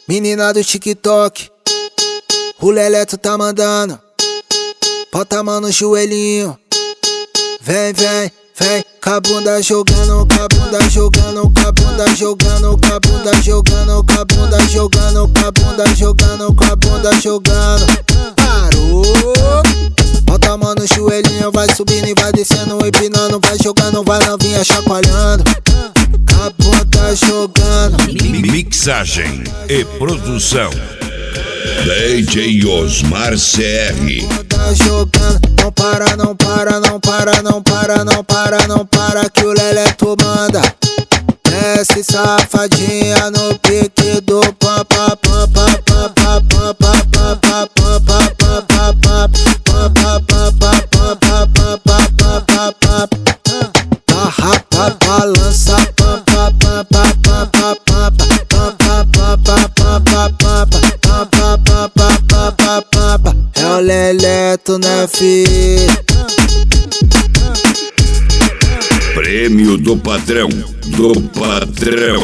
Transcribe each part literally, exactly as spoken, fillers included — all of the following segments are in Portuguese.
Menina do TikTok, o Leleto tá mandando. Bota a mão no joelhinho. Vem, vem, vem. Com a bunda jogando, com a bunda jogando, com a bunda jogando, com a bunda jogando, com a bunda jogando, com a bunda jogando, com a bunda jogando. Parou. Bota a mão no joelhinho, vai subindo e vai descendo, empinando, vai jogando, vai novinha chacoalhando. Com a bunda jogando. Mixagem e produção D J Osmar C R. Tá jogando, não para, não para, não para, não para, não para, não para que o Leleto manda. Desce safadinha no pique do pam pam pam pam pam pam pam pam pam pam pam pam pam pam pam pam pam pam pam. Barra pra balança pam pam pam pam pam pam pam pam pam pam pam pam pam. É o Leleto, né, filho? Prêmio do patrão, do patrão.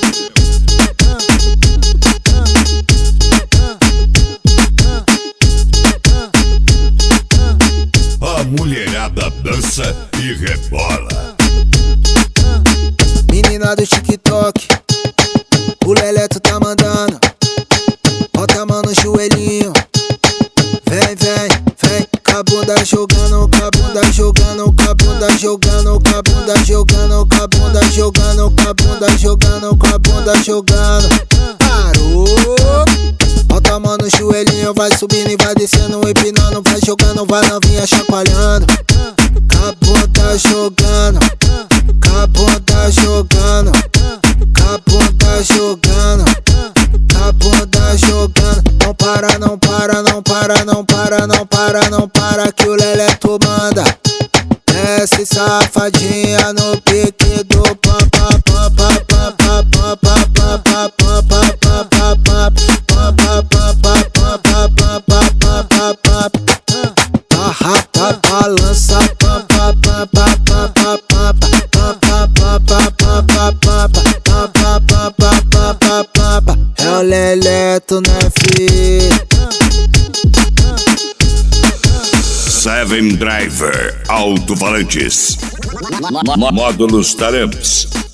A mulherada dança e rebola. Menina do TikTok, o Leleto tá mandando. Bota a mão no joelhinho. Vem, vem, vem. Com a bunda jogando, com a bunda jogando, com a bunda jogando, com a bunda jogando, com a bunda jogando, com a bunda jogando, com a bunda jogando. Parou. Bota a mão no joelhinho, vai subindo e vai descendo, empinando, vai jogando, vai novinha chacoalhando. Com a bunda jogando, com a bunda jogando, com a bunda jogando, com a bunda jogando. Não para, não para, não para, não para, não para, não para que o Leleto manda. Desce safadinha no pique do pam pam pam pam pam pam pam pam pam pam pam pam pam pam. Barra pra balança pam pam pam pam pam pam pam pam pam pam pam. É o Leleto, né, filho? Seven Driver Alto-Falantes, Módulos Taramps.